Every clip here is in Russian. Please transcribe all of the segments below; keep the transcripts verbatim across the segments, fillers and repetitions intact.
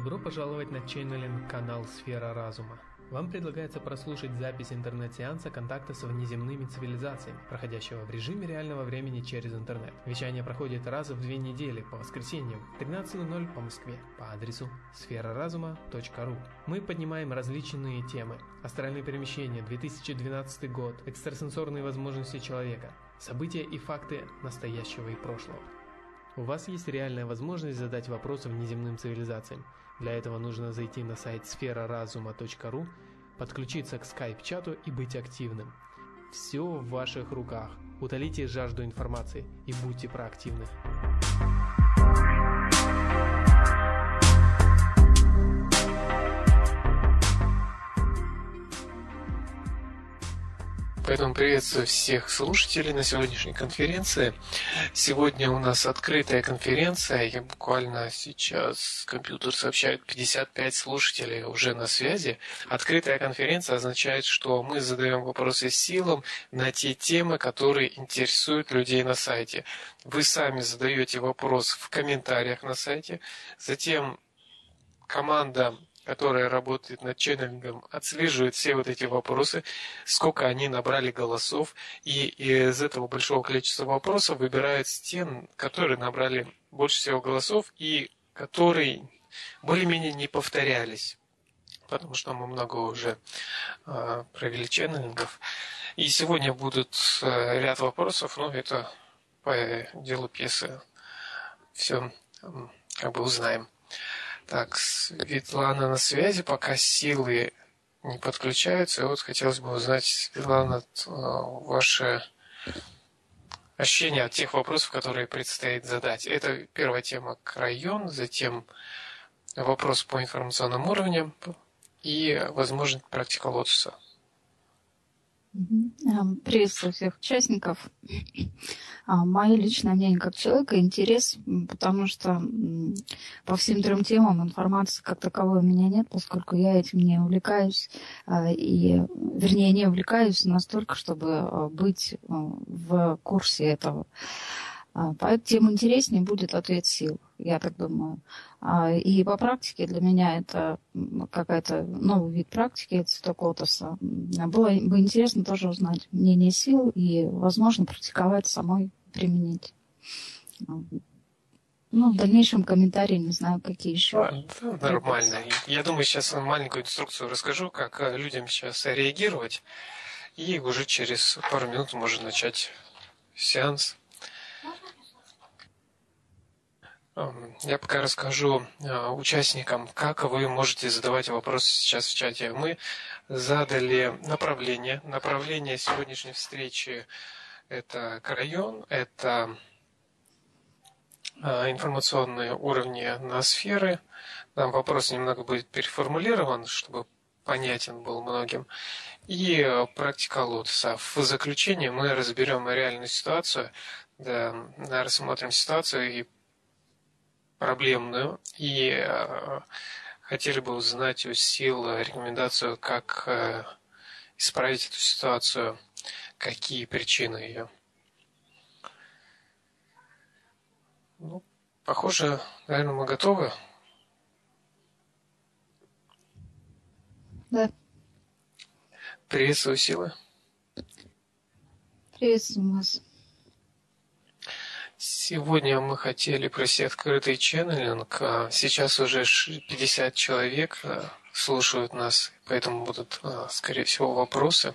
Добро пожаловать на ченнелинг-канал «Сфера разума». Вам предлагается прослушать запись интернет-сеанса контакта с внеземными цивилизациями, проходящего в режиме реального времени через интернет. Вещание проходит раз в две недели по воскресеньям в тринадцать ноль ноль по Москве по адресу сфера разума точка ру. Мы поднимаем различные темы: астральные перемещения, две тысячи двенадцатый год, экстрасенсорные возможности человека, события и факты настоящего и прошлого. У вас есть реальная возможность задать вопросы внеземным цивилизациям. Для этого нужно зайти на сайт сфера разума точка ру, подключиться к скайп-чату и быть активным. Все в ваших руках. Утолите жажду информации и будьте проактивны. Поэтому приветствую всех слушателей на сегодняшней конференции. Сегодня у нас открытая конференция. Я буквально сейчас, компьютер сообщает, пятьдесят пять слушателей уже на связи. Открытая конференция означает, что мы задаем вопросы силам на те темы, которые интересуют людей на сайте. Вы сами задаете вопрос в комментариях на сайте. Затем команда, которая работает над ченнелингом, отслеживает все вот эти вопросы, сколько они набрали голосов, и из этого большого количества вопросов выбирают те, которые набрали больше всего голосов и которые более-менее не повторялись, потому что мы много уже э, провели ченнелингов. И сегодня будут э, ряд вопросов, но это по делу пьесы все э, как бы узнаем. Так, Светлана на связи, пока силы не подключаются. И вот хотелось бы узнать, Светлана, ваши ощущения от тех вопросов, которые предстоит задать. Это первая тема — район, затем вопрос по информационным уровням и, возможно, практика лотоса. Приветствую всех участников. Мое личное мнение как человека — интерес, потому что по всем трем темам информации как таковой у меня нет, поскольку я этим не увлекаюсь, и, вернее, не увлекаюсь настолько, чтобы быть в курсе этого. Поэтому тем интереснее будет ответ сил, я так думаю. И по практике для меня это какой-то новый вид практики, это цветок лотоса. Было бы интересно тоже узнать мнение сил и, возможно, практиковать самой, применить. Ну, в дальнейшем комментарии, не знаю, какие еще. Да, нормально. Я думаю, сейчас маленькую инструкцию расскажу, как людям сейчас реагировать. И уже через пару минут можно начать сеанс. Я пока расскажу участникам, как вы можете задавать вопросы сейчас в чате. Мы задали направление. Направление сегодняшней встречи – это район, это информационные уровни на сферы. Там вопрос немного будет переформулирован, чтобы понятен был многим. И практика лотоса. В заключение мы разберем реальную ситуацию, да, рассмотрим ситуацию и проблемную, и э, хотели бы узнать у сил рекомендацию, как э, исправить эту ситуацию, какие причины ее. Ну, похоже, наверное, мы готовы. Да. Приветствую, силы. Приветствую вас. Сегодня мы хотели провести открытый ченнелинг. Сейчас уже пятьдесят человек слушают нас, поэтому будут, скорее всего, вопросы,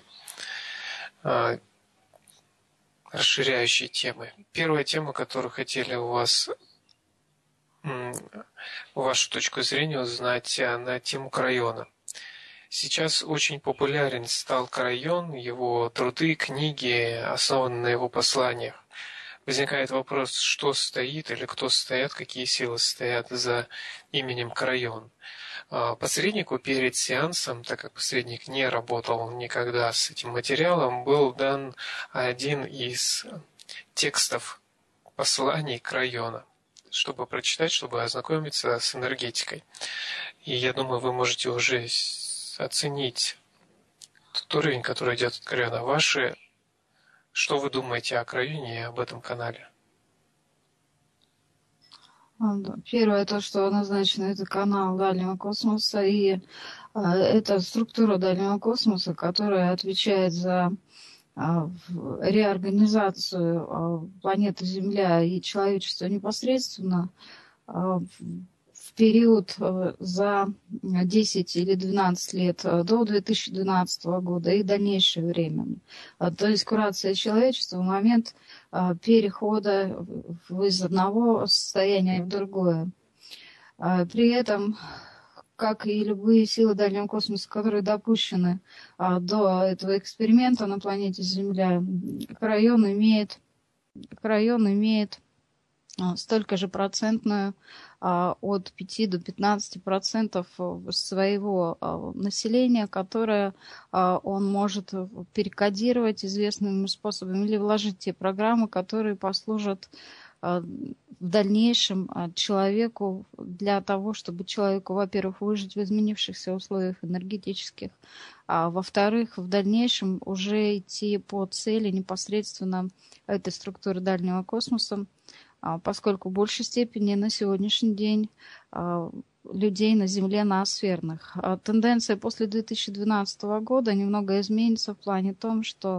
расширяющие темы. Первая тема, которую хотели у вас, вашу точку зрения узнать, на тему района. Сейчас очень популярен стал район, его труды, книги основаны на его посланиях. Возникает вопрос, что стоит или кто стоят, какие силы стоят за именем Крайон. Посреднику перед сеансом, так как посредник не работал никогда с этим материалом, был дан один из текстов посланий Крайона, чтобы прочитать, чтобы ознакомиться с энергетикой. И я думаю, вы можете уже оценить тот уровень, который идет от Крайона. Ваши Что вы думаете о районе и об этом канале? А, да. Первое, то, что однозначно, это канал дальнего космоса, и а, это структура дальнего космоса, которая отвечает за а, в- реорганизацию а, планеты Земля и человечества непосредственно а, в в период а, за десять или двенадцать лет а, до две тысячи двенадцатого года и дальнейшее время. А, То есть курация человечества в момент а, перехода в- из одного состояния в другое. А, При этом, как и любые силы дальнего космоса, которые допущены а, до этого эксперимента на планете Земля, район имеет, район имеет а, столько же процентную а, от пяти до пятнадцати процентов своего а, населения, которое а, он может перекодировать известными способами или вложить в те программы, которые послужат а, в дальнейшем а, человеку для того, чтобы человеку, во-первых, выжить в изменившихся условиях энергетических, а во-вторых, в дальнейшем уже идти по цели непосредственно этой структуры дальнего космоса, а, поскольку в большей степени на сегодняшний день а, людей на Земле ноосферных. А тенденция после две тысячи двенадцатого года немного изменится в плане том, что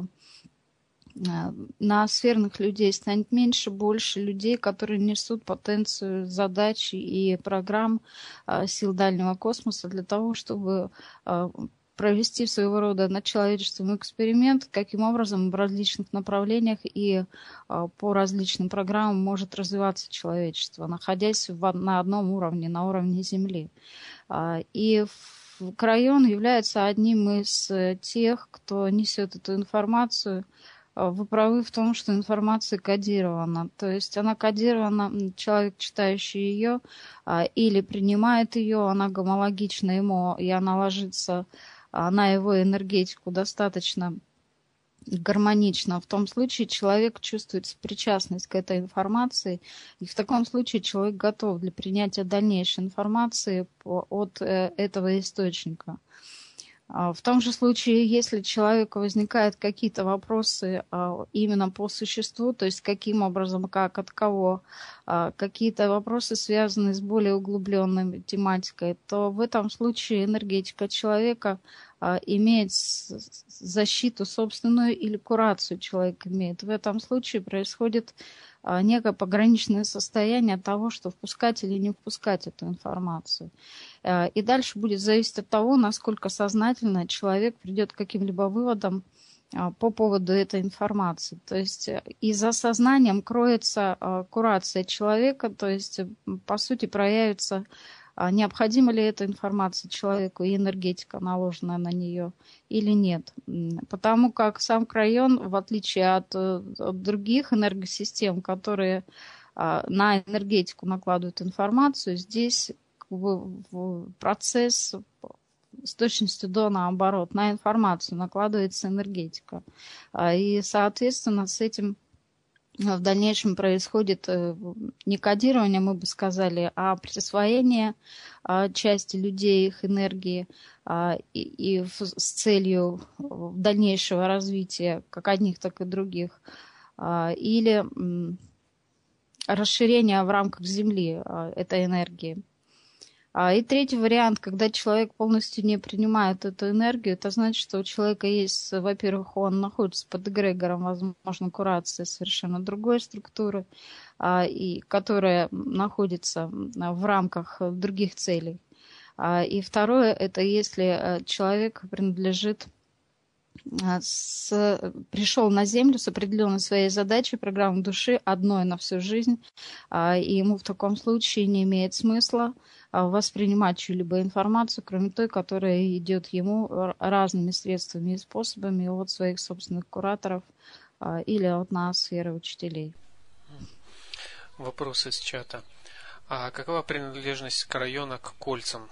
а, ноосферных людей станет меньше, больше людей, которые несут потенцию задач и программ а, сил дальнего космоса для того, чтобы а, провести своего рода над человечеством эксперимент, каким образом в различных направлениях и а, по различным программам может развиваться человечество, находясь в, на одном уровне, на уровне Земли. А, и в, Крайон является одним из э, тех, кто несет эту информацию. А, Вы правы в том, что информация кодирована. То есть она кодирована, м, человек, читающий ее, а, или принимает ее, она гомологична ему, и она ложится а, на его энергетику достаточно гармонично. В том случае человек чувствует причастность к этой информации, и в таком случае человек готов для принятия дальнейшей информации по- от э, этого источника. А, В том же случае, если у человека возникают какие-то вопросы а, именно по существу, то есть каким образом, как, от кого, а, какие-то вопросы, связанные с более углубленной тематикой, то в этом случае энергетика человека а, имеет с- с- защиту собственную или курацию человек имеет. В этом случае происходит а, некое пограничное состояние того, что впускать или не впускать эту информацию. Э, И дальше будет зависеть от того, насколько сознательно человек придет к каким-либо выводам а, по поводу этой информации. То есть э, и за сознанием кроется а, курация человека, то есть, э, по сути, проявится, а, необходима ли эта информация человеку и энергетика, наложенная на нее, или нет. М, Потому как сам крайон, в отличие от, э, от других энергосистем, которые а, на энергетику накладывают информацию, здесь как бы в процесс с точностью до наоборот. На информацию накладывается энергетика. А, И, соответственно, с этим в дальнейшем происходит э, не кодирование, мы бы сказали, а присвоение а, части людей, их энергии, а, и, и в- с целью дальнейшего развития как одних, так и других. А, Или м, расширение в рамках Земли а, этой энергии. А, И третий вариант, когда человек полностью не принимает эту энергию, это значит, что у человека есть, во-первых, он находится под эгрегором, возможно, курации совершенно другой структуры, а, и которая находится м, в рамках других целей. А, И второе, это если э, человек принадлежит а, с, пришел на Землю с определенной своей задачей, программой души, одной на всю жизнь, а, и ему в таком случае не имеет смысла а, воспринимать чью-либо информацию, кроме той, которая идет ему р- разными средствами и способами от своих собственных кураторов а, или от ноосферы учителей. Вопрос из чата. А какова принадлежность крайона к кольцам?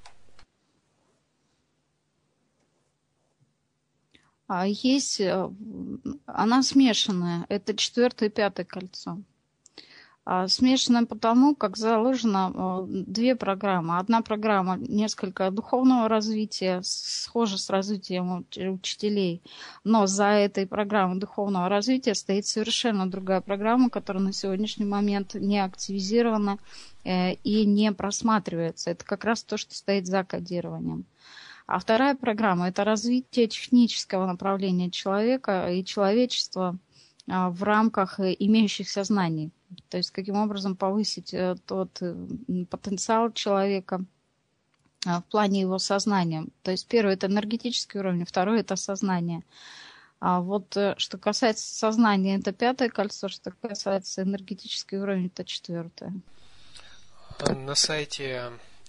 А есть, э, она смешанная, это четвертое и пятое кольцо. А, Смешанная потому, как заложено э, две программы. Одна программа несколько духовного развития, с- схожа с развитием уч- учителей, но за этой программой духовного развития стоит совершенно другая программа, которая на сегодняшний момент не активизирована э, и не просматривается. Это как раз то, что стоит за кодированием. А вторая программа – это развитие технического направления человека и человечества а, в рамках э, имеющихся знаний. То есть каким образом повысить э, тот э, м, потенциал человека а, в плане его сознания. То есть первый – это энергетический уровень, второй – это сознание. А вот э, что касается сознания, это пятое кольцо, что касается энергетического уровня, это четвертое. На сайте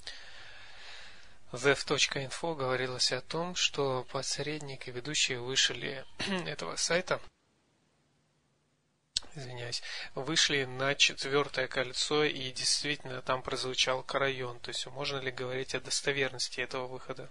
зэф точка инфо говорилось о том, что посредник и ведущие вышли этого сайта, извиняюсь, вышли на четвертое кольцо, и действительно там прозвучал Карайон. То есть можно ли говорить о достоверности этого выхода?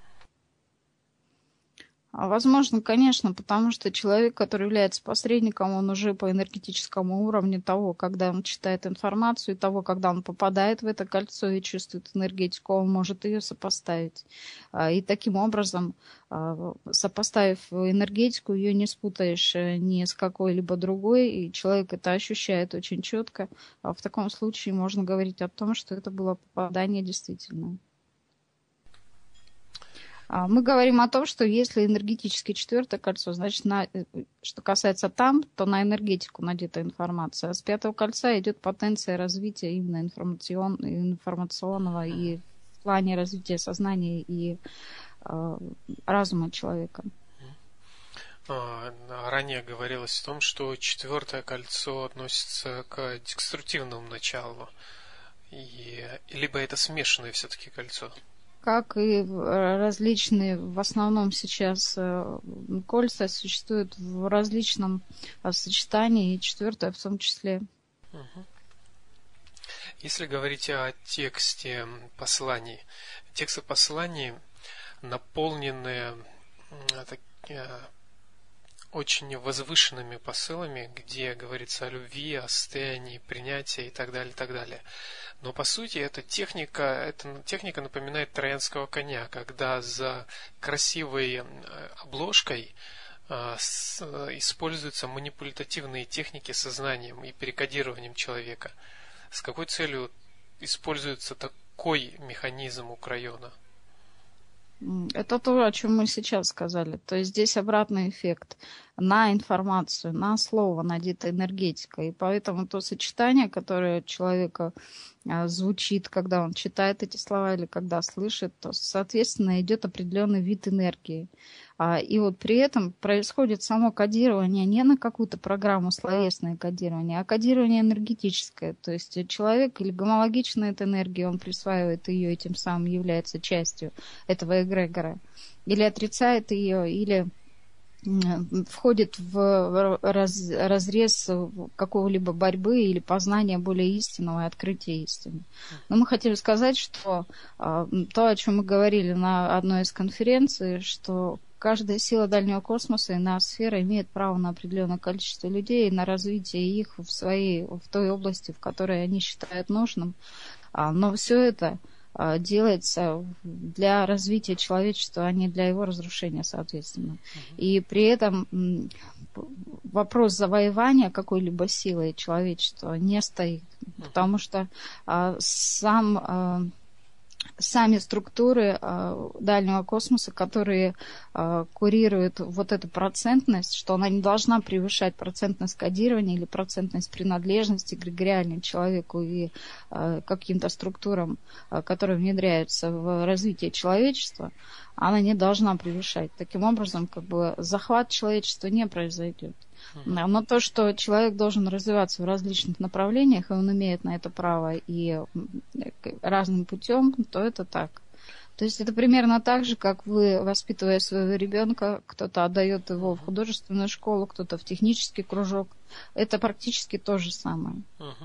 А, Возможно, конечно, потому что человек, который является посредником, он уже по энергетическому уровню того, когда он читает информацию, и того, когда он попадает в это кольцо и чувствует энергетику, он может ее сопоставить. А, И таким образом, а, сопоставив энергетику, ее не спутаешь э, ни с какой-либо другой, и человек это ощущает очень четко. А В таком случае можно говорить о том, что это было попадание действительно. А, Мы говорим о том, что если энергетически четвертое кольцо, значит, на, э, что касается там, то на энергетику надета информация. А с пятого кольца идет потенция развития именно информацион, информационного и в плане развития сознания и э, разума человека. А, Ранее говорилось о том, что четвертое кольцо относится к деструктивному началу, и либо это смешанное все-таки кольцо. Как и в- различные, в основном сейчас э, кольца существуют в различном э, сочетании, и четвертое в том числе. Мгм. Если говорить о тексте посланий, тексты посланий наполнены м, так- э, очень возвышенными посылами, где говорится о любви, о состоянии принятия и так далее, и так далее. Но по сути эта техника, эта техника напоминает троянского коня, когда за красивой э, обложкой э, с- э, используются манипулятивные техники сознанием и перекодированием человека. С какой целью используется такой механизм у Крайона? М, Это то, о чем мы сейчас сказали. То есть здесь обратный эффект на информацию, на слово надета энергетика. И поэтому то сочетание, которое человека а, звучит, когда он читает эти слова или когда слышит, то, соответственно, идет определенный вид энергии. А, И вот при этом происходит само кодирование не на какую-то программу словесное кодирование, а кодирование энергетическое. То есть человек или гомологичная эта энергия, он присваивает ее и тем самым является частью этого эгрегора. Или отрицает ее, или м, входит в раз- разрез какого-либо борьбы или познания более истинного и открытия истины. Но мы хотели сказать, что а, то, о чем мы говорили на одной из конференций, что каждая сила дальнего космоса и ноосфера имеет право на определенное количество людей и на развитие их в своей, в той области, в которой они считают нужным. А, Но все это а, делается для развития человечества, а не для его разрушения, соответственно. И при этом м, вопрос завоевания какой-либо силой человечества не стоит, потому что а, сам а, сами структуры э, дальнего космоса, которые э, курируют вот эту процентность, что она не должна превышать процентность кодирования или процентность принадлежности эгрегориальному человеку и э, каким-то структурам, э, которые внедряются в развитие человечества, она не должна превышать. Таким образом, как бы захват человечества не произойдет. Но то, что человек должен развиваться в различных направлениях, и он имеет на это право и разным путем, то это так. То есть это примерно так же, как вы, воспитывая своего ребенка, кто-то отдает его в художественную школу, кто-то в технический кружок. Это практически то же самое.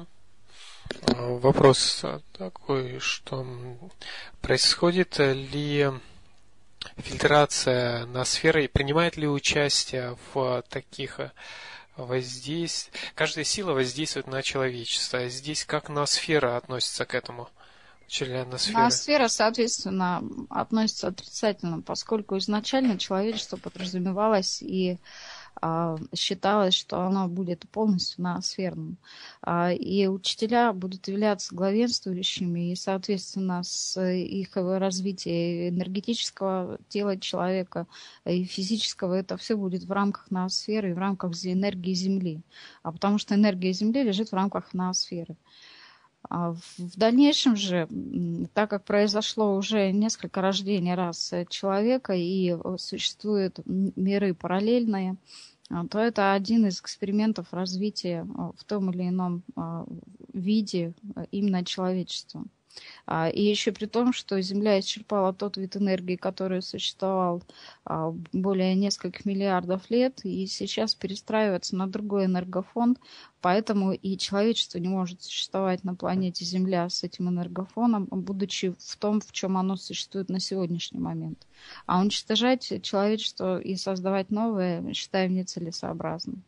Вопрос такой, что происходит ли фильтрация ноосферы, принимает ли участие в таких воздействует, каждая сила воздействует на человечество. А здесь как ноосфера относится к этому? Учили ноосферы. Ноосфера, соответственно, относится отрицательно, поскольку изначально человечество подразумевалось и а, считалось, что оно будет полностью ноосферным. А, и учителя будут являться главенствующими, и, соответственно, с их развития энергетического тела человека и физического, это все будет в рамках ноосферы и в рамках энергии Земли. А потому что энергия Земли лежит в рамках ноосферы. А в дальнейшем же, так как произошло уже несколько рождений раз человека и существуют миры параллельные, то это один из экспериментов развития в том или ином виде именно человечества. И еще при том, что Земля исчерпала тот вид энергии, который существовал более нескольких миллиардов лет, и сейчас перестраивается на другой энергофон, поэтому и человечество не может существовать на планете Земля с этим энергофоном, будучи в том, в чем оно существует на сегодняшний момент. А уничтожать человечество и создавать новое считаем нецелесообразным.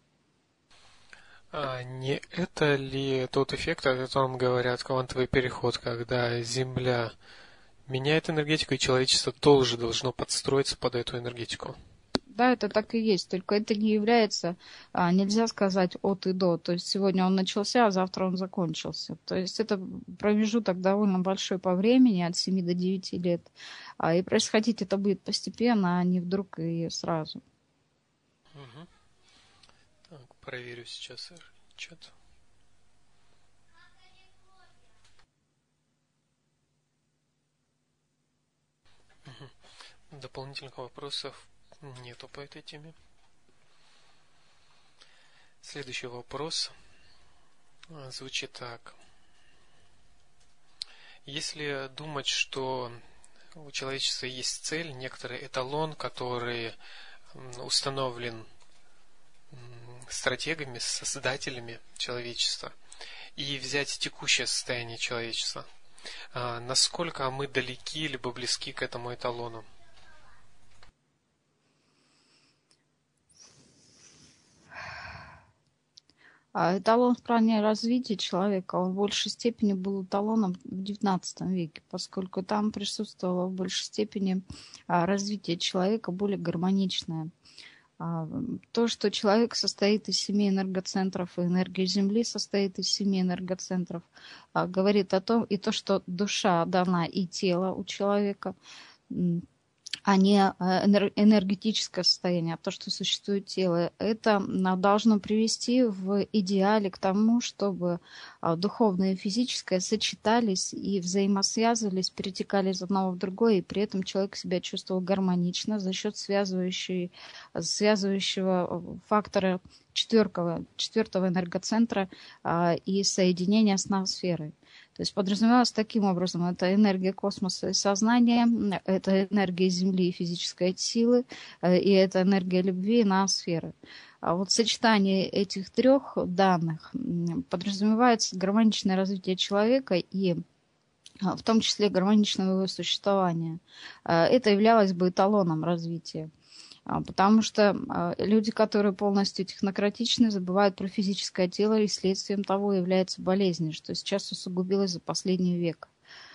А не это ли тот эффект, о котором говорят, квантовый переход, когда Земля меняет энергетику, и человечество тоже должно подстроиться под эту энергетику? Да, это так и есть, только это не является, нельзя сказать от и до, то есть сегодня он начался, а завтра он закончился. То есть это промежуток довольно большой по времени, от семи до девяти лет, и происходить это будет постепенно, а не вдруг и сразу. Угу. Так, проверю сейчас чат. Угу. Дополнительных вопросов нету по этой теме. Следующий вопрос звучит так. Если думать, что у человечества есть цель, некоторый эталон, который установлен стратегами, создателями человечества, и взять текущее состояние человечества, насколько мы далеки либо близки к этому эталону? Эталон в плане развития человека, он в большей степени был эталоном в девятнадцатом веке, поскольку там присутствовало в большей степени развитие человека более гармоничное. То, что человек состоит из семи энергоцентров, и энергия Земли состоит из семи энергоцентров, говорит о том, и то, что душа дана и тело у человека, а не энергетическое состояние, а то, что существует тело, это должно привести в идеале к тому, чтобы духовное и физическое сочетались и взаимосвязывались, перетекали из одного в другое, и при этом человек себя чувствовал гармонично за счет связывающего фактора четвертого, четвертого энергоцентра и соединения с ноосферой. То есть подразумевалось таким образом, это энергия космоса и сознания, это энергия Земли и физической силы, и это энергия любви и ноосферы. А вот сочетание этих трех данных подразумевается гармоничное развитие человека и в том числе гармоничного его существования. Это являлось бы эталоном развития. Потому что люди, которые полностью технократичны, забывают про физическое тело, и следствием того является болезнь, что сейчас усугубилось за последний век.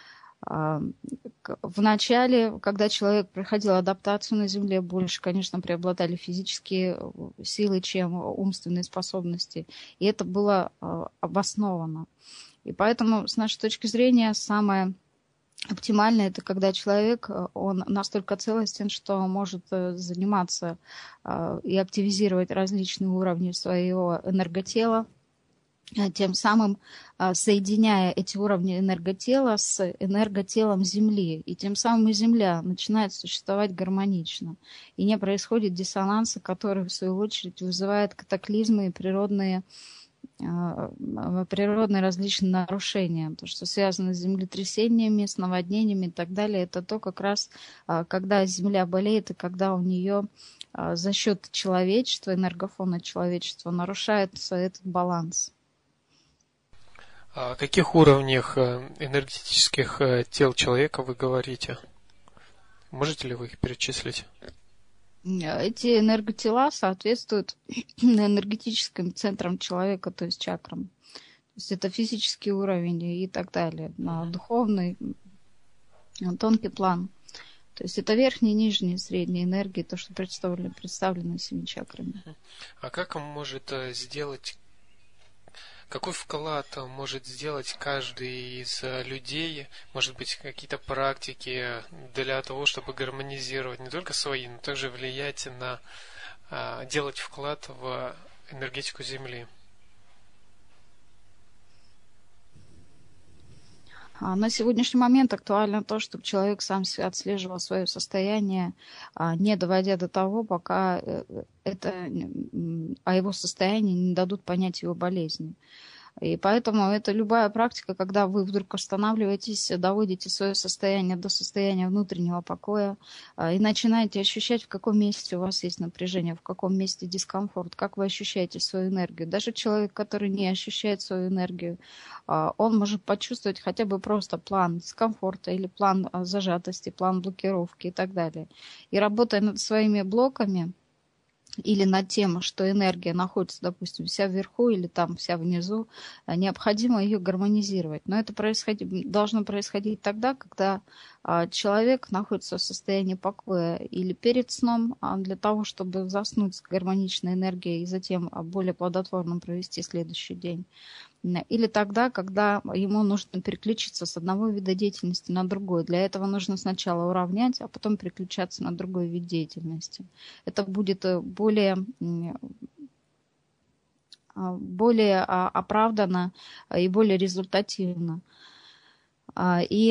В начале, когда человек проходил адаптацию на Земле, больше, конечно, преобладали физические силы, чем умственные способности. И это было обосновано. И поэтому, с нашей точки зрения, самое оптимально это когда человек, он настолько целостен, что может заниматься и активизировать различные уровни своего энерготела, тем самым соединяя эти уровни энерготела с энерготелом Земли. И тем самым и Земля начинает существовать гармонично. И не происходит диссонанса, который, в свою очередь, вызывает катаклизмы и природные природные различные нарушения, то, что связано с землетрясениями, с наводнениями и так далее, это то как раз, когда Земля болеет и когда у нее за счет человечества, энергофона человечества нарушается этот баланс. О каких уровнях энергетических тел человека вы говорите? Можете ли вы их перечислить? Эти энерготела соответствуют энергетическим центрам человека, то есть чакрам. То есть это физический уровень и так далее. На духовный, на тонкий план. То есть это верхние, нижние, средние энергии, то, что представлено, представлено семи чакрами. А как он может сделать, какой вклад может сделать каждый из людей, может быть, какие-то практики для того, чтобы гармонизировать не только свои, но также влиять на, делать вклад в энергетику Земли? На сегодняшний момент актуально то, чтобы человек сам отслеживал свое состояние, не доводя до того, пока это, о его состоянии не дадут понять его болезни. И поэтому это любая практика, когда вы вдруг останавливаетесь, доводите свое состояние до состояния внутреннего покоя и начинаете ощущать, в каком месте у вас есть напряжение, в каком месте дискомфорт, как вы ощущаете свою энергию. Даже человек, который не ощущает свою энергию, он может почувствовать хотя бы просто план дискомфорта или план зажатости, план блокировки и так далее. И работая над своими блоками, или над тем, что энергия находится, допустим, вся вверху или там вся внизу, необходимо ее гармонизировать. Но это происходит, должно происходить тогда, когда человек находится в состоянии покоя или перед сном, для того, чтобы заснуть с гармоничной энергией и затем более плодотворно провести следующий день. Или тогда, когда ему нужно переключиться с одного вида деятельности на другой. Для этого нужно сначала уравнять, а потом переключаться на другой вид деятельности. Это будет более, более оправданно и более результативно. И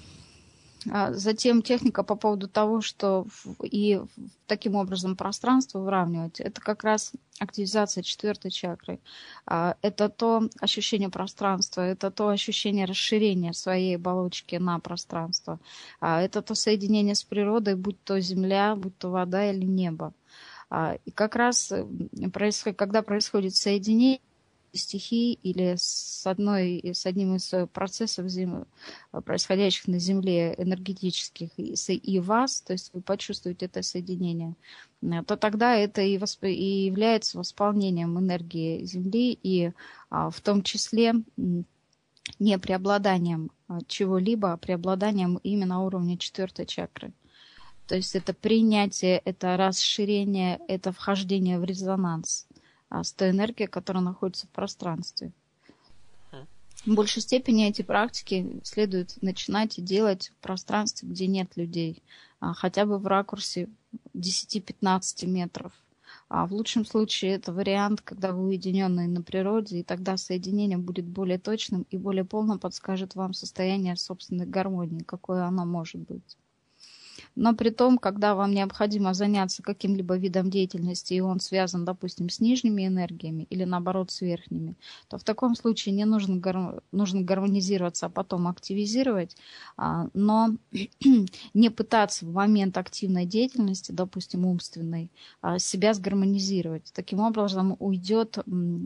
затем техника по поводу того, что и таким образом пространство выравнивать, это как раз активизация четвертой чакры. Это то ощущение пространства, это то ощущение расширения своей оболочки на пространство. Это то соединение с природой, будь то земля, будь то вода или небо. И как раз, когда происходит соединение стихий или с, одной, с одним из процессов, зем... происходящих на Земле, энергетических, и, и вас, то есть вы почувствуете это соединение, то тогда это и, восп... и является восполнением энергии Земли, и а, в том числе не преобладанием чего-либо, а преобладанием именно уровня четвертой чакры. То есть это принятие, это расширение, это вхождение в резонанс с той энергией, которая находится в пространстве. В большей степени эти практики следует начинать и делать в пространстве, где нет людей, хотя бы в ракурсе десять-пятнадцать метров. А в лучшем случае это вариант, когда вы уединенные на природе, и тогда соединение будет более точным и более полно подскажет вам состояние собственной гармонии, какое оно может быть. Но при том, когда вам необходимо заняться каким-либо видом деятельности, и он связан, допустим, с нижними энергиями или, наоборот, с верхними, то в таком случае не нужно, гар... нужно гармонизироваться, а потом активизировать, но не пытаться в момент активной деятельности, допустим, умственной, себя сгармонизировать. Таким образом уйдет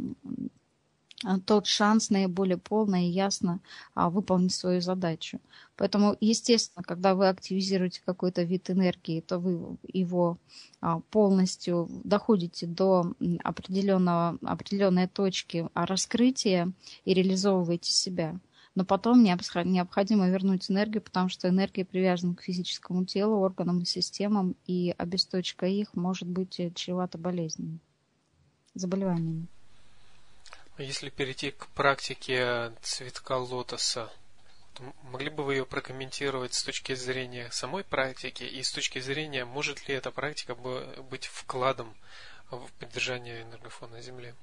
тот шанс наиболее полно и ясно а, выполнить свою задачу. Поэтому, естественно, когда вы активизируете какой-то вид энергии, то вы его а, полностью доходите до определенного, определенной точки раскрытия и реализовываете себя. Но потом необходимо вернуть энергию, потому что энергия привязана к физическому телу, органам и системам, и обесточка их может быть чревата болезнями, заболеваниями. Если перейти к практике цветка лотоса, то могли бы вы ее прокомментировать с точки зрения самой практики и с точки зрения, может ли эта практика быть вкладом в поддержание энергофона Земли?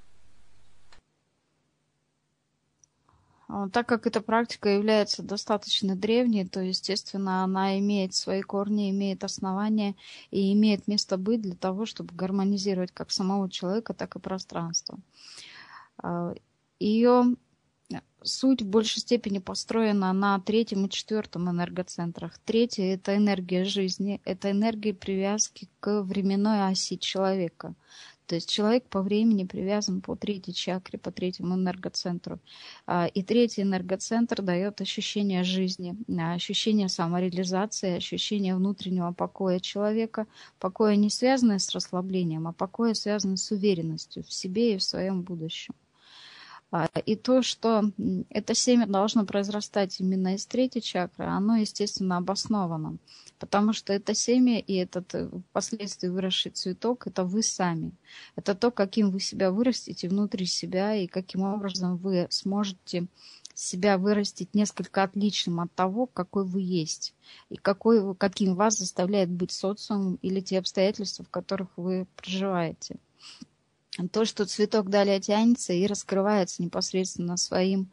Так как эта практика является достаточно древней, то, естественно, она имеет свои корни, имеет основания и имеет место быть для того, чтобы гармонизировать как самого человека, так и пространство. Ее суть в большей степени построена на третьем и четвертом энергоцентрах. Третья – это энергия жизни, это энергия привязки к временной оси человека. То есть человек по времени привязан по третьей чакре, по третьему энергоцентру. И третий энергоцентр дает ощущение жизни, ощущение самореализации, ощущение внутреннего покоя человека. Покоя не связанное с расслаблением, а покоя связанное с уверенностью в себе и в своем будущем. И то, что это семя должно произрастать именно из третьей чакры, оно, естественно, обосновано. Потому что это семя и этот впоследствии выросший цветок – это вы сами. Это то, каким вы себя вырастите внутри себя и каким образом вы сможете себя вырастить несколько отличным от того, какой вы есть. И какой, каким вас заставляет быть социум или те обстоятельства, в которых вы проживаете. То, что цветок далее тянется и раскрывается непосредственно своим,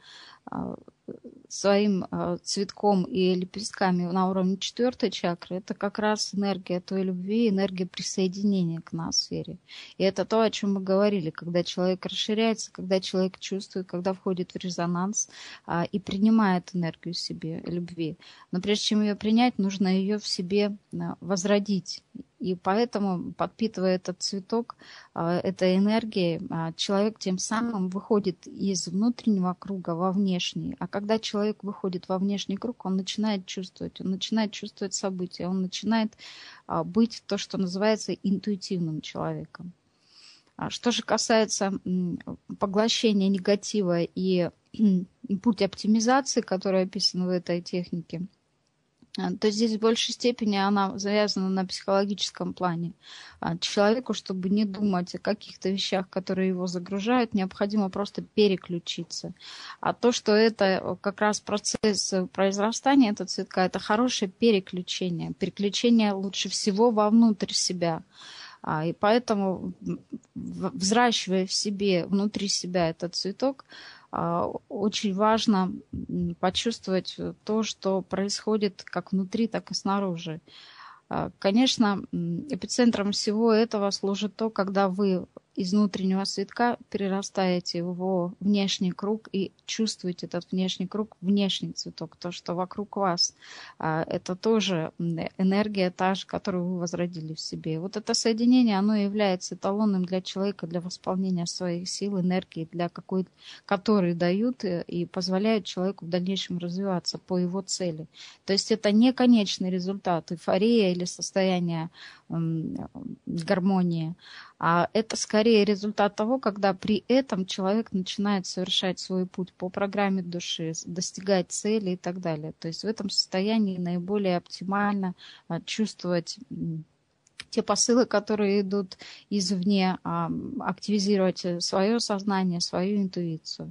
своим цветком и лепестками на уровне четвертой чакры, это как раз энергия той любви, энергия присоединения к ноосфере. И это то, о чем мы говорили, когда человек расширяется, когда человек чувствует, когда входит в резонанс и принимает энергию себе, любви. Но прежде чем ее принять, нужно ее в себе возродить. И поэтому, подпитывая этот цветок, этой энергией, человек тем самым выходит из внутреннего круга во внешний. А когда человек выходит во внешний круг, он начинает чувствовать, он начинает чувствовать события, он начинает быть то, что называется интуитивным человеком. Что же касается поглощения негатива и путь оптимизации, который описан в этой технике, то здесь в большей степени она завязана на психологическом плане. Человеку, чтобы не думать о каких-то вещах, которые его загружают, необходимо просто переключиться. А то, что это как раз процесс произрастания этого цветка, это хорошее переключение. Переключение лучше всего вовнутрь себя. И поэтому, взращивая в себе, внутри себя этот цветок, очень важно почувствовать то, что происходит как внутри, так и снаружи. Конечно, эпицентром всего этого служит то, когда вы из внутреннего цветка перерастаете его внешний круг и чувствуете этот внешний круг, внешний цветок, то, что вокруг вас. Это тоже энергия та же, которую вы возродили в себе. Вот это соединение, оно является эталонным для человека, для восполнения своих сил, энергии, для какой, которые дают и позволяют человеку в дальнейшем развиваться по его цели. То есть это не конечный результат, эйфория или состояние гармонии, а это скорее результат того, когда при этом человек начинает совершать свой путь по программе души, достигать цели и так далее. То есть в этом состоянии наиболее оптимально чувствовать те посылы, которые идут извне, активизировать свое сознание, свою интуицию.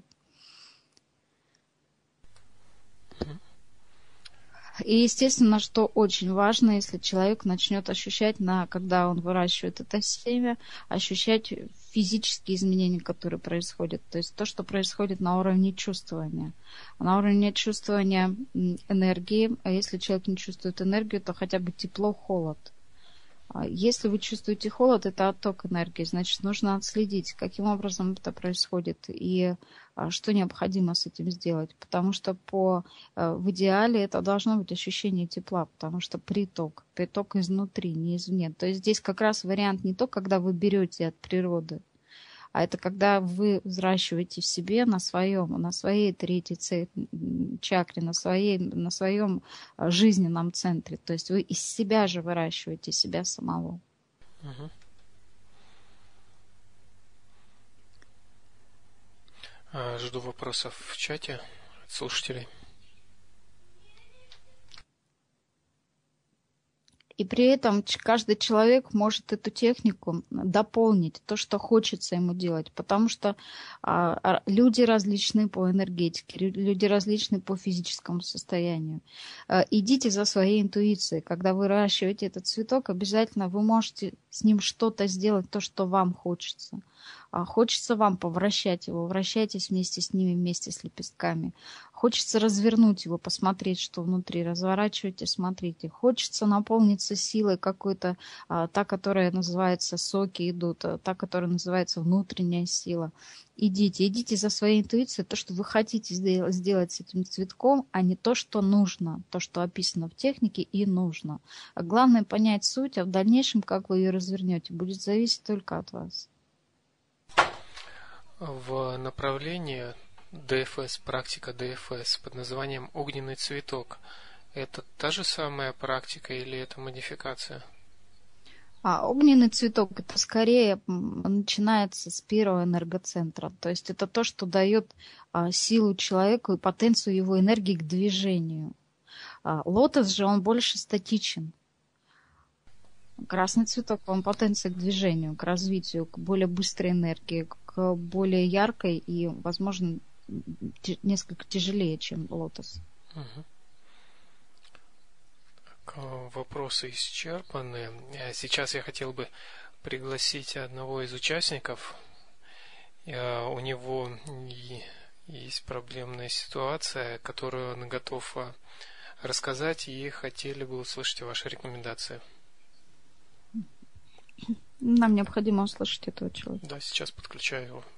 И, естественно, что очень важно, если человек начнет ощущать, на, когда он выращивает это семя, ощущать физические изменения, которые происходят. То есть то, что происходит на уровне чувствования. На уровне чувствования энергии, а если человек не чувствует энергию, то хотя бы тепло, холод. Если вы чувствуете холод, это отток энергии, значит, нужно отследить, каким образом это происходит и что необходимо с этим сделать. Потому что по, в идеале это должно быть ощущение тепла, потому что приток, приток изнутри, не извне. То есть здесь как раз вариант не то, когда вы берете от природы, а это когда вы взращиваете в себе на своем, на своей третьей чакре, на, своей, на своем жизненном центре. То есть вы из себя же выращиваете себя самого. Угу. Жду вопросов в чате от слушателей. И при этом каждый человек может эту технику дополнить, то, что хочется ему делать, потому что а, люди различны по энергетике, люди различны по физическому состоянию. А, идите за своей интуицией. Когда вы выращиваете этот цветок, обязательно вы можете с ним что-то сделать, то, что вам хочется. А хочется вам повращать его, вращайтесь вместе с ними, вместе с лепестками. Хочется развернуть его, посмотреть, что внутри, разворачивайте, смотрите. Хочется наполниться силой какой-то, а, та, которая называется соки идут, а, та, которая называется внутренняя сила. Идите, идите за своей интуицией, то, что вы хотите сделать с этим цветком, а не то, что нужно, то, что описано в технике и нужно. А главное понять суть, а в дальнейшем, как вы ее развернете, будет зависеть только от вас. в направлении ДФС, практика ДФС под названием «Огненный цветок». Это та же самая практика или это модификация? А огненный цветок это скорее начинается с первого энергоцентра. То есть это то, что дает а, силу человеку и потенцию его энергии к движению. А, лотос же он больше статичен. Красный цветок, он потенция к движению, к развитию, к более быстрой энергии, к более яркой и, возможно, несколько тяжелее, чем лотос. Угу. Вопросы исчерпаны. Сейчас я хотел бы пригласить одного из участников. У него есть проблемная ситуация, которую он готов рассказать, и хотели бы услышать ваши рекомендации. Нам необходимо услышать этого человека. Да, сейчас подключаю его.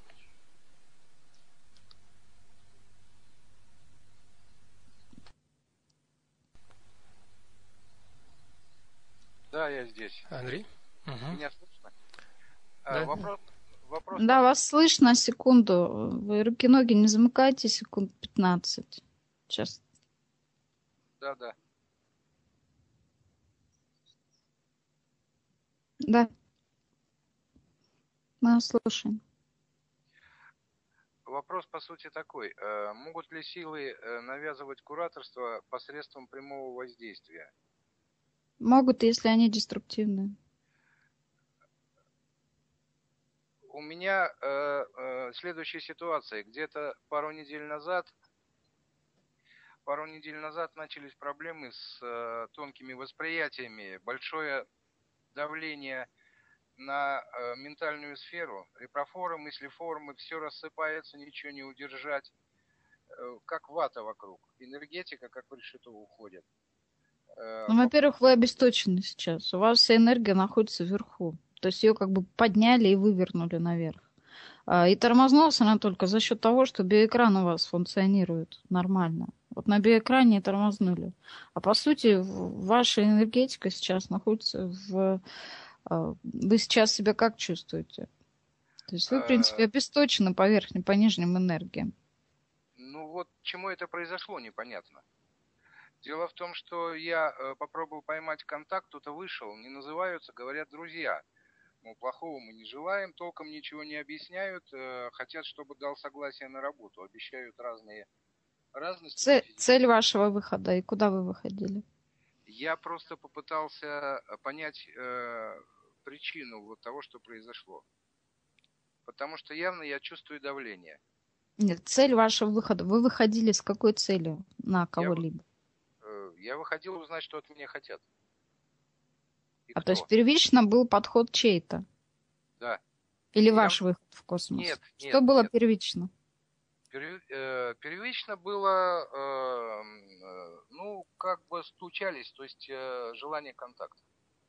Да, я здесь. Андрей? Угу. Меня слышно? Да. А, вопрос, вопрос... Да, вас слышно. Секунду. Вы руки-ноги не замыкайте, секунд пятнадцать. Сейчас. Да, да. Да. Мы вас слушаем. Вопрос, по сути, такой. Могут ли силы навязывать кураторство посредством прямого воздействия? Могут, если они деструктивны. У меня э, э, следующая ситуация. Где-то пару недель назад, пару недель назад начались проблемы с э, тонкими восприятиями, большое давление на э, ментальную сферу, репроформы, мыслеформы, все рассыпается, ничего не удержать, э, как вата вокруг. Энергетика, как в решето, уходит. Ну, во-первых, вы обесточены сейчас. У вас вся энергия находится вверху. То есть ее как бы подняли и вывернули наверх. И тормознулась она только за счет того, что биоэкран у вас функционирует нормально. Вот на биоэкране тормознули. А по сути, ваша энергетика сейчас находится в... Вы сейчас себя как чувствуете? То есть вы, в принципе, обесточены по верхним, по нижним энергиям. Ну вот, чему это произошло, непонятно. Дело в том, что я э, попробовал поймать контакт, кто-то вышел, не называются, говорят друзья. Мол, плохого мы не желаем, толком ничего не объясняют, э, хотят, чтобы дал согласие на работу, обещают разные разности. Цель, цель вашего выхода и куда вы выходили? Я просто попытался понять э, причину вот того, что произошло. Потому что явно я чувствую давление. Нет, цель вашего выхода. Вы выходили с какой целью на кого-либо? Я выходил узнать, что от меня хотят. И а кто? то есть первично был подход чей-то? Да. Или Я... ваш выход в космос? Нет, нет. Что было нет. первично? Перв... Э, первично было, э, э, ну, как бы стучались, то есть э, желание контакта.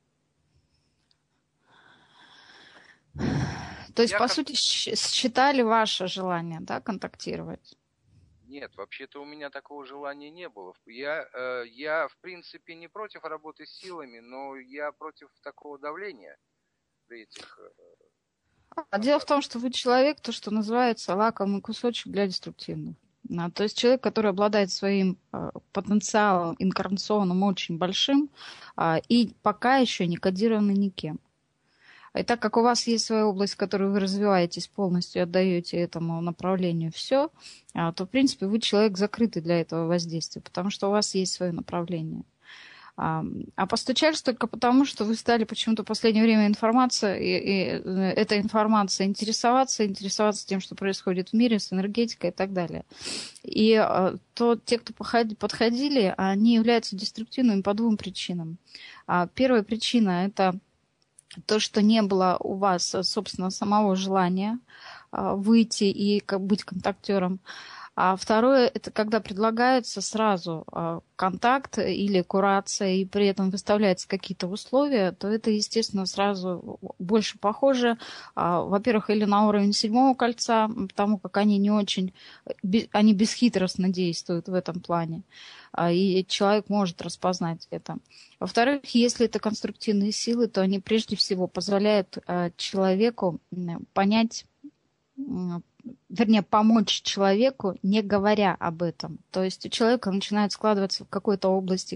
То есть, Я по как... сути, считали ваше желание, да, контактировать? Нет, вообще-то у меня такого желания не было. Я, э, я, в принципе, не против работы с силами, но я против такого давления при этих... Э, а дело в том, что вы человек, то, что называется лакомый кусочек для деструктивных. А, то есть человек, который обладает своим э, потенциалом инкарнационным очень большим э, и пока еще не кодированный никем. И так как у вас есть своя область, в которой вы развиваетесь полностью, отдаете этому направлению все, то, в принципе, вы человек закрытый для этого воздействия, потому что у вас есть свое направление. А постучались только потому, что вы стали почему-то в последнее время информация, и, и эта информация интересоваться, интересоваться тем, что происходит в мире, с энергетикой и так далее. И то те, кто подходили, они являются деструктивными по двум причинам. Первая причина – это то, что не было у вас, собственно, самого желания выйти и быть контактером. А второе, это когда предлагается сразу контакт или курация, и при этом выставляются какие-то условия, то это, естественно, сразу больше похоже, во-первых, или на уровень седьмого кольца, потому как они не очень, они бесхитростно действуют в этом плане, и человек может распознать это. Во-вторых, если это конструктивные силы, то они прежде всего позволяют человеку понять вернее, помочь человеку, не говоря об этом. То есть у человека начинает складываться в какой-то области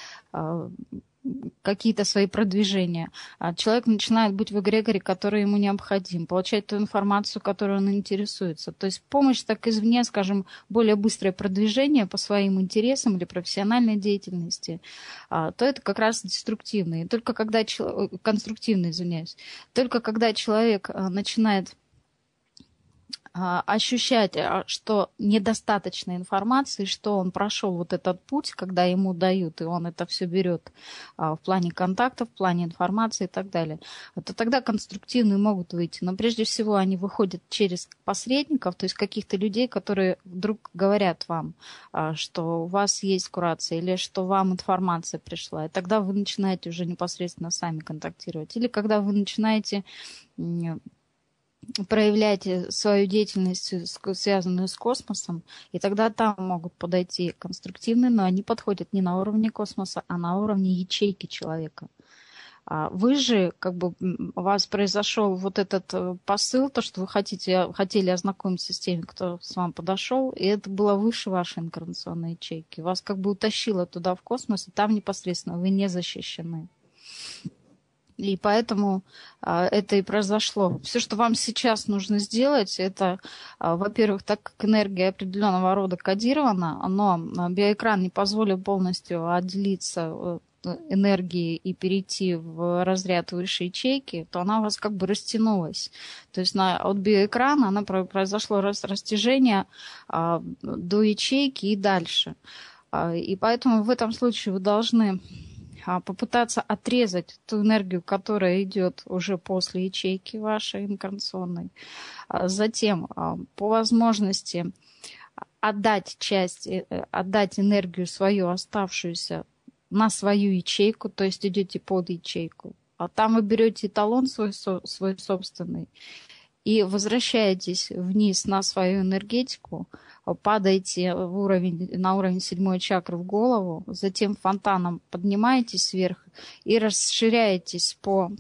какие-то свои продвижения. Человек начинает быть в эгрегоре, который ему необходим, получать ту информацию, которой он интересуется. То есть помощь так извне, скажем, более быстрое продвижение по своим интересам или профессиональной деятельности, то это как раз деструктивный. Только когда конструктивный, извиняюсь. Только когда человек начинает ощущать, что недостаточно информации, что он прошел вот этот путь, когда ему дают, и он это все берет в плане контактов, в плане информации и так далее, то тогда конструктивные могут выйти. Но прежде всего они выходят через посредников, то есть каких-то людей, которые вдруг говорят вам, что у вас есть курация или что вам информация пришла. И тогда вы начинаете уже непосредственно сами контактировать. Или когда вы начинаете проявляйте свою деятельность, связанную с космосом, и тогда там могут подойти конструктивные, но они подходят не на уровне космоса, а на уровне ячейки человека. Вы же, как бы, у вас произошел вот этот посыл, то, что вы хотите, хотели ознакомиться с теми, кто с вами подошел, и это было выше вашей инкарнационной ячейки. Вас как бы утащило туда в космос, и там непосредственно вы не защищены. И поэтому а, это и произошло. Все, что вам сейчас нужно сделать, это, а, во-первых, так как энергия определенного рода кодирована, но биоэкран не позволил полностью отделиться энергии и перейти в разряд высшей ячейки, то она у вас как бы растянулась. То есть на, от биоэкрана она, произошло растяжение а, до ячейки и дальше. А, и поэтому в этом случае вы должны попытаться отрезать ту энергию, которая идет уже после ячейки вашей инкарнационной. Затем, по возможности, отдать часть, отдать энергию свою оставшуюся на свою ячейку, то есть идете под ячейку. А там вы берете эталон свой, свой собственный и возвращаетесь вниз на свою энергетику, падаете в уровень, на уровень седьмой чакры в голову, затем фонтаном поднимаетесь вверх и расширяетесь по,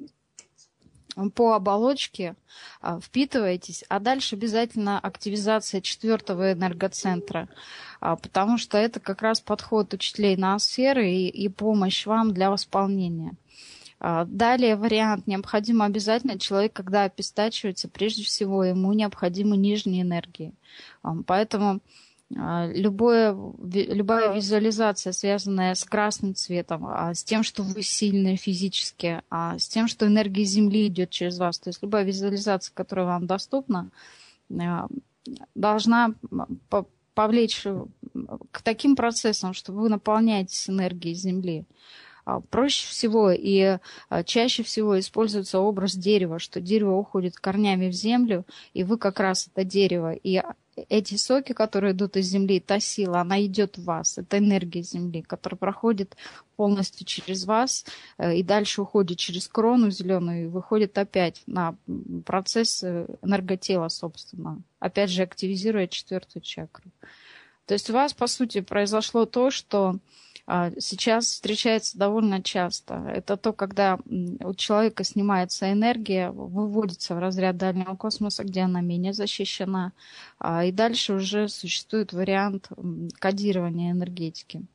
по оболочке, впитываетесь, а дальше обязательно активизация четвертого энергоцентра, потому что это как раз подход учителей ноосферы и, и помощь вам для восполнения. Далее вариант. Необходимо обязательно человек, когда опистачивается, прежде всего ему необходимы нижние энергии. Поэтому любое, любая визуализация, связанная с красным цветом, с тем, что вы сильны физически, с тем, что энергия Земли идет через вас, то есть любая визуализация, которая вам доступна, должна повлечь к таким процессам, что вы наполняетесь энергией Земли. Проще всего и чаще всего используется образ дерева, что дерево уходит корнями в землю, и вы как раз это дерево. И эти соки, которые идут из земли, та сила, она идет в вас. Это энергия земли, которая проходит полностью через вас и дальше уходит через крону зеленую и выходит опять на процесс энерготела, собственно. Опять же, активизируя четвертую чакру. То есть у вас, по сути, произошло то, что сейчас встречается довольно часто. Это то, когда у человека снимается энергия, выводится в разряд дальнего космоса, где она менее защищена, и дальше уже существует вариант кодирования энергетики.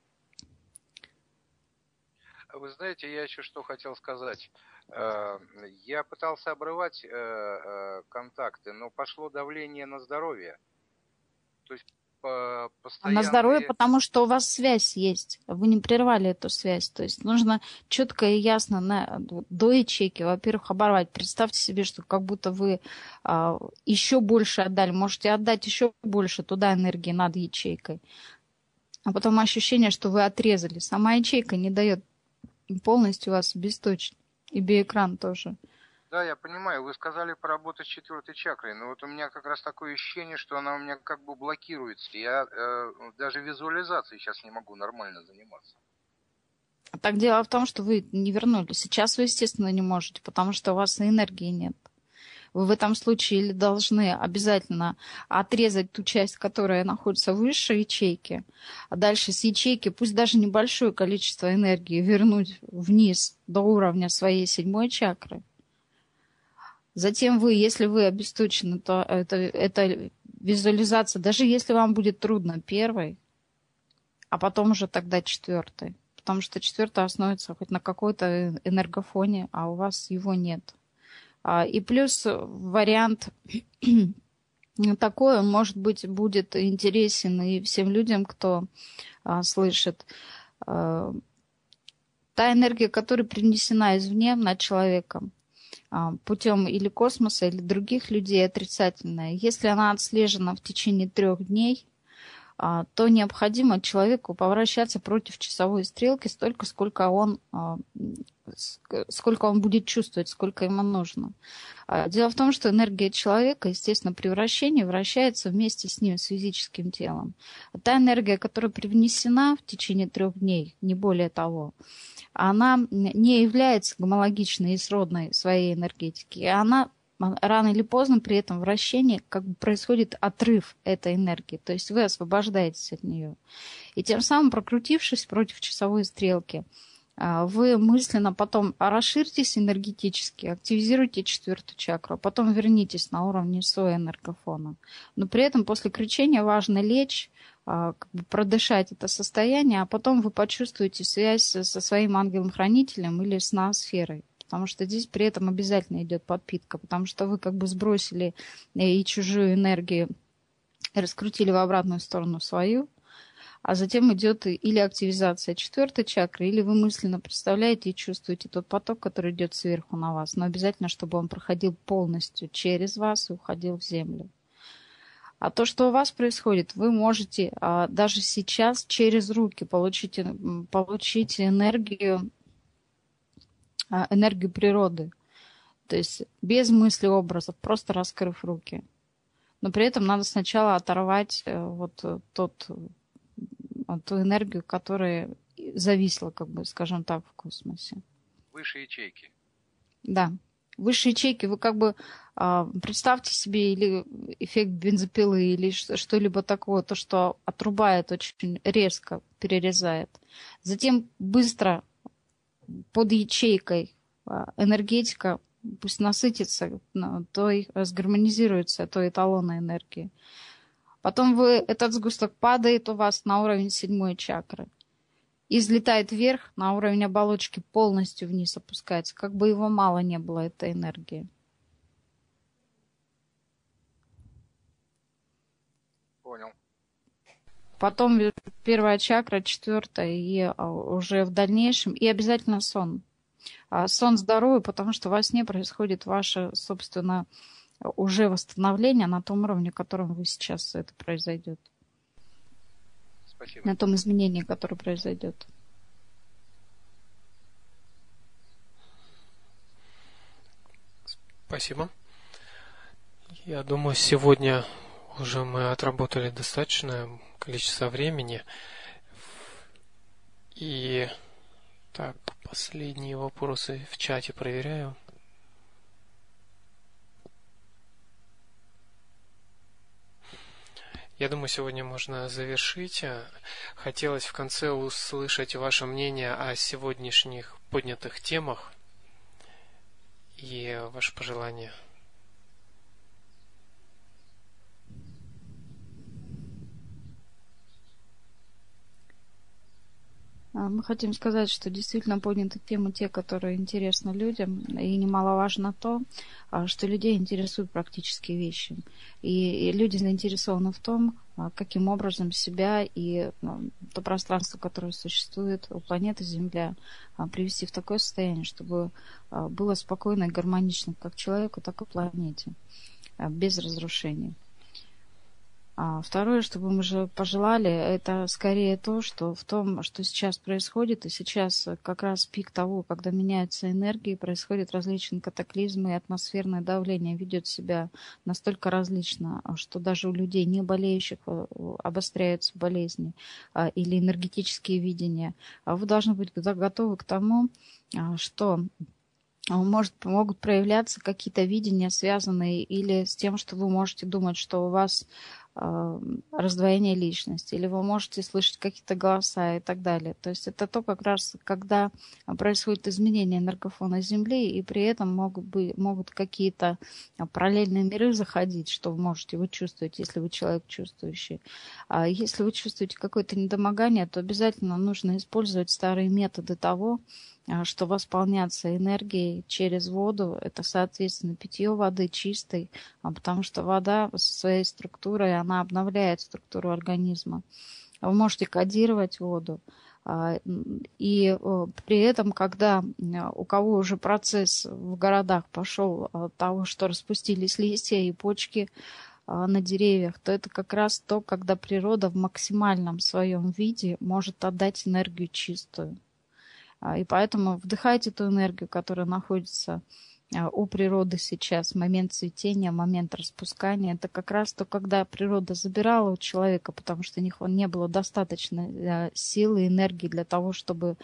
Вы знаете, я еще что хотел сказать. Я пытался обрывать контакты, но пошло давление на здоровье. То есть постоянные... На здоровье, потому что у вас связь есть. Вы не прервали эту связь. То есть нужно четко и ясно на, до ячейки, во-первых, оборвать. Представьте себе, что как будто вы а, еще больше отдали. Можете отдать еще больше туда энергии над ячейкой. А потом ощущение, что вы отрезали. Сама ячейка не дает полностью вас обесточить. И биоэкран тоже. Да, я понимаю, вы сказали поработать с четвертой чакрой, но вот у меня как раз такое ощущение, что она у меня как бы блокируется. Я э, даже визуализацией сейчас не могу нормально заниматься. Так дело в том, что вы не вернулись. Сейчас вы, естественно, не можете, потому что у вас энергии нет. Вы в этом случае должны обязательно отрезать ту часть, которая находится выше ячейки, а дальше с ячейки, пусть даже небольшое количество энергии, вернуть вниз до уровня своей седьмой чакры. Затем вы, если вы обесточены, то это, это визуализация, даже если вам будет трудно первой, а потом уже тогда четвертой. Потому что четвертая основывается хоть на какой-то энергофоне, а у вас его нет. И плюс вариант такой, он, может быть, будет интересен и всем людям, кто а, слышит. А, та энергия, которая принесена извне над человеком, а, путем или космоса, или других людей, отрицательная, если она отслежена в течение трех дней, а, то необходимо человеку поворачиваться против часовой стрелки столько, сколько он, а, сколько он будет чувствовать, сколько ему нужно. Дело в том, что энергия человека, естественно, при вращении вращается вместе с ним, с физическим телом. Та энергия, которая привнесена в течение трех дней, не более того, она не является гомологичной и сродной своей энергетике. И она рано или поздно при этом вращении как бы происходит отрыв этой энергии. То есть вы освобождаетесь от нее. И тем самым, прокрутившись против часовой стрелки, вы мысленно потом расширьтесь энергетически, активизируйте четвертую чакру, а потом вернитесь на уровне своего энергофона. Но при этом после кричения важно лечь, как бы продышать это состояние, а потом вы почувствуете связь со своим ангелом-хранителем или с ноосферой. Потому что здесь при этом обязательно идет подпитка, потому что вы как бы сбросили и чужую энергию, раскрутили в обратную сторону свою, а затем идет или активизация четвертой чакры, или вы мысленно представляете и чувствуете тот поток, который идет сверху на вас. Но обязательно, чтобы он проходил полностью через вас и уходил в землю. А то, что у вас происходит, вы можете а, даже сейчас через руки получить, получить энергию, а, энергию природы. То есть без мысли образов, просто раскрыв руки. Но при этом надо сначала оторвать а, вот тот... ту энергию, которая зависла, как бы, скажем так, в космосе. Высшие ячейки. Да. Высшие ячейки, вы как бы а, представьте себе или эффект бензопилы, или что-либо такое, то, что отрубает очень резко, перерезает. Затем быстро под ячейкой а, энергетика пусть насытится, то и сгармонизируется, то эталонная энергия. Потом вы, этот сгусток падает у вас на уровень седьмой чакры и взлетает вверх, на уровень оболочки полностью вниз опускается, как бы его мало не было, этой энергии. Понял. Потом первая чакра, четвертая, и уже в дальнейшем, и обязательно сон. Сон здоровый, потому что во сне происходит ваше, собственно, уже восстановление на том уровне, на котором вы сейчас это произойдет. Спасибо. На том изменении, которое произойдет. Спасибо. Я думаю, сегодня уже мы отработали достаточное количество времени. И так, последние вопросы в чате проверяю. Я думаю, сегодня можно завершить. Хотелось в конце услышать ваше мнение о сегодняшних поднятых темах и ваши пожелания. Мы хотим сказать, что действительно подняты темы те, которые интересны людям, и немаловажно то, что людей интересуют практические вещи. И, и люди заинтересованы в том, каким образом себя и ну, то пространство, которое существует у планеты Земля, привести в такое состояние, чтобы было спокойно и гармонично как человеку, так и планете, без разрушений. А второе, что бы мы же пожелали, это скорее то, что в том, что сейчас происходит, и сейчас как раз пик того, когда меняются энергии, происходят различные катаклизмы, и атмосферное давление ведет себя настолько различно, что даже у людей, не болеющих, обостряются болезни или энергетические видения. Вы должны быть готовы к тому, что Может, могут проявляться какие-то видения, связанные или с тем, что вы можете думать, что у вас э, раздвоение личности, или вы можете слышать какие-то голоса и так далее. То есть это то, как раз, когда происходит изменение энергофона Земли, и при этом могут, быть, могут какие-то параллельные миры заходить, что вы можете вы чувствовать, если вы человек чувствующий. А если вы чувствуете какое-то недомогание, то обязательно нужно использовать старые методы того, что восполняться энергией через воду. Это, соответственно, питье воды чистой, потому что вода со своей структурой, она обновляет структуру организма. Вы можете кодировать воду. И при этом, когда у кого уже процесс в городах пошел того, что распустились листья и почки на деревьях, то это как раз то, когда природа в максимальном своем виде может отдать энергию чистую. И поэтому вдыхайте ту энергию, которая находится у природы сейчас, момент цветения, момент распускания. Это как раз то, когда природа забирала у человека, потому что у них не было достаточно силы, энергии для того, чтобы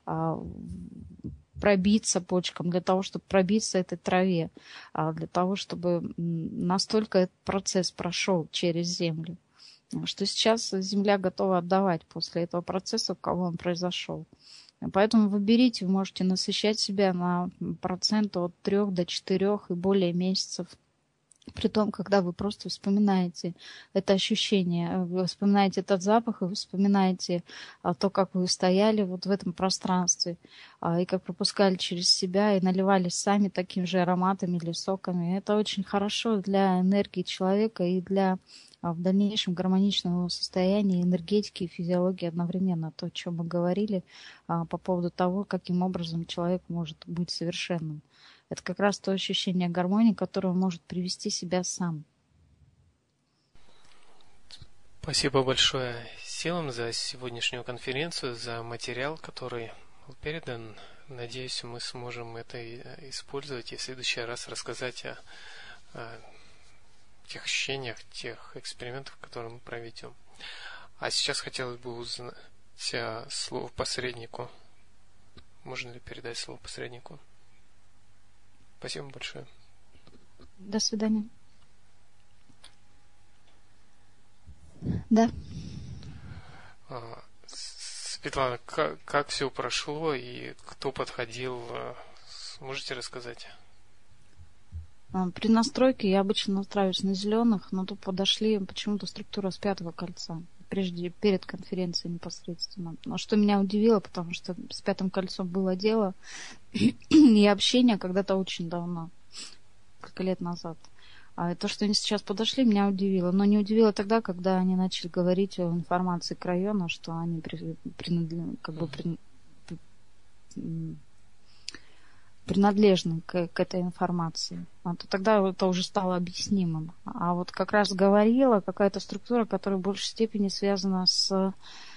пробиться почкам, для того, чтобы пробиться этой траве, для того, чтобы настолько этот процесс прошел через землю, что сейчас земля готова отдавать после этого процесса, у кого он произошел. Поэтому выберите, вы можете насыщать себя на процент от трёх до четырёх и более месяцев. При том, когда вы просто вспоминаете это ощущение, вы вспоминаете этот запах, вы вспоминаете то, как вы стояли вот в этом пространстве, и как пропускали через себя, и наливались сами такими же ароматами или соками. Это очень хорошо для энергии человека и для в дальнейшем гармоничного состояния энергетики и физиологии одновременно. То, о чем мы говорили по поводу того, каким образом человек может быть совершенным. Это как раз то ощущение гармонии, которое может привести себя сам. Спасибо большое силам за сегодняшнюю конференцию, за материал, который был передан. Надеюсь, мы сможем это использовать и в следующий раз рассказать о, о тех ощущениях, тех экспериментах, которые мы проведем. А сейчас хотелось бы узнать слово посреднику. Можно ли передать слово посреднику? Спасибо большое. До свидания. Да. Светлана, как, как все прошло и кто подходил, можете рассказать? При настройке я обычно настраиваюсь на зеленых, но тут подошли почему-то структура с пятого кольца, прежде перед конференцией непосредственно. Но что меня удивило, потому что с пятым кольцом было дело и общение когда-то очень давно, несколько лет назад. А то, что они сейчас подошли, меня удивило. Но не удивило тогда, когда они начали говорить о информации к району, что они при, при, как бы при, при, принадлежны к, к этой информации. А то тогда это уже стало объяснимым. А вот как раз говорила какая-то структура, которая в большей степени связана с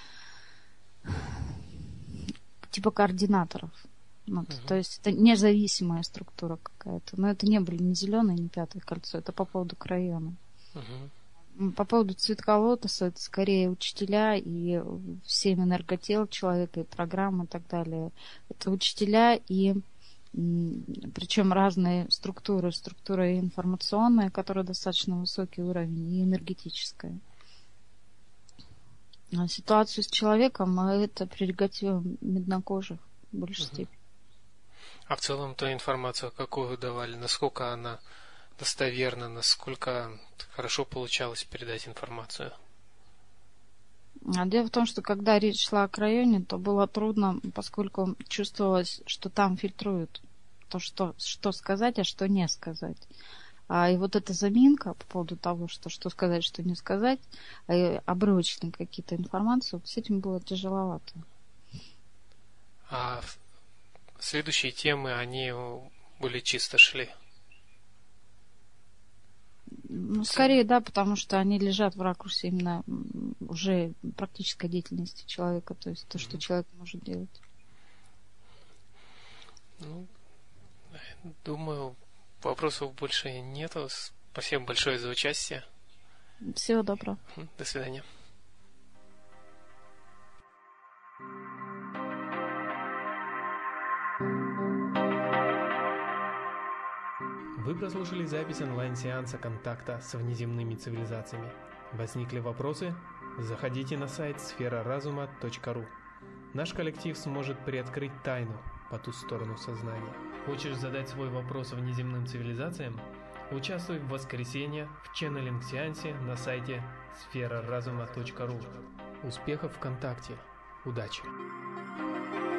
типа координаторов. Вот, uh-huh. То есть это независимая структура какая-то. Но это не были ни зеленое, ни пятое кольцо. Это по поводу к району. Uh-huh. По поводу цветка лотоса, это скорее учителя и семь энерготел человека, и программы и так далее. Это учителя и причем разные структуры. Структура информационная, которая достаточно высокий уровень, и энергетическая. А ситуацию с человеком это прерогатива меднокожих в большей uh-huh. степени. А в целом ту информацию, какую давали, насколько она достоверна, насколько хорошо получалось передать информацию? А дело в том, что когда речь шла о районе, то было трудно, поскольку чувствовалось, что там фильтруют то, что, что сказать, а что не сказать. А, и вот эта заминка по поводу того, что, что сказать, что не сказать, а, обрывочные какие-то информации, с этим было тяжеловато. А следующие темы, они были чисто шли? Ну, скорее, да, потому что они лежат в ракурсе именно уже практической деятельности человека, то есть то, что mm-hmm. человек может делать. Ну, думаю, вопросов больше нету. Спасибо большое за участие. Всего доброго. До свидания. Вы прослушали запись онлайн-сеанса контакта с внеземными цивилизациями. Возникли вопросы? Заходите на сайт сфера разума точка ру. Наш коллектив сможет приоткрыть тайну по ту сторону сознания. Хочешь задать свой вопрос внеземным цивилизациям? Участвуй в воскресенье в ченнелинг-сеансе на сайте сфера разума точка ру. Успехов ВКонтакте! Удачи!